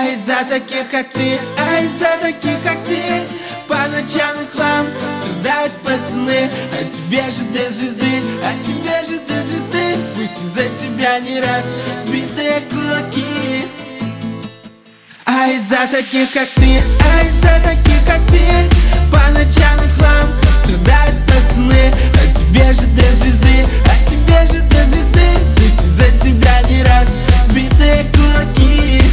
Ай, за таких, как ты, ай, за таких, как ты, по ночам и хлам страдают пацаны. А тебе же до звезды, а тебе же до звезды, пусть из-за тебя не раз сбитые кулаки. Ай, за таких, как ты, ай, за таких, как ты, по ночам и хлам страдают пацаны. А тебе же до звезды, а тебе же до звезды, пусть из-за тебя не раз сбитые кулаки.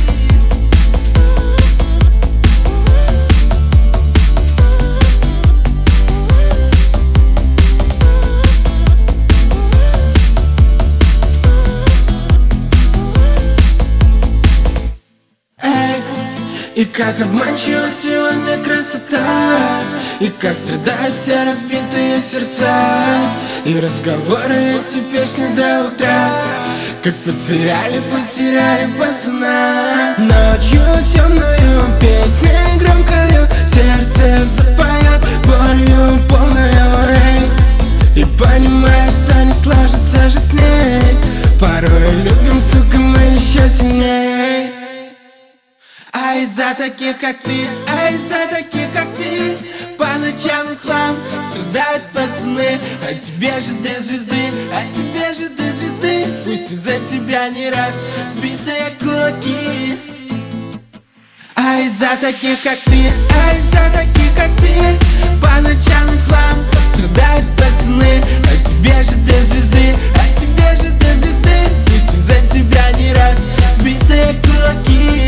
И как обманчива сегодня красота, и как страдают все разбитые сердца, и разговоры эти песни до утра, как потеряли пацана. Ночью темную песней громкою сердце запоет болью полною, и понимаешь, что не сложится же с ней. Порой любим, сука, мы еще сильней. Ай, за таких, как ты, ай, за таких, как ты, по ночам и хлам страдают пацаны. А тебе же до звезды, а тебе же до звезды, пусть из-за тебя не раз сбитые кулаки. Ай, за таких, как ты, ай, за таких, как ты, по ночам и хлам страдают пацаны. А тебе же до звезды, а тебе же до звезды, пусть из-за тебя не раз сбитые кулаки.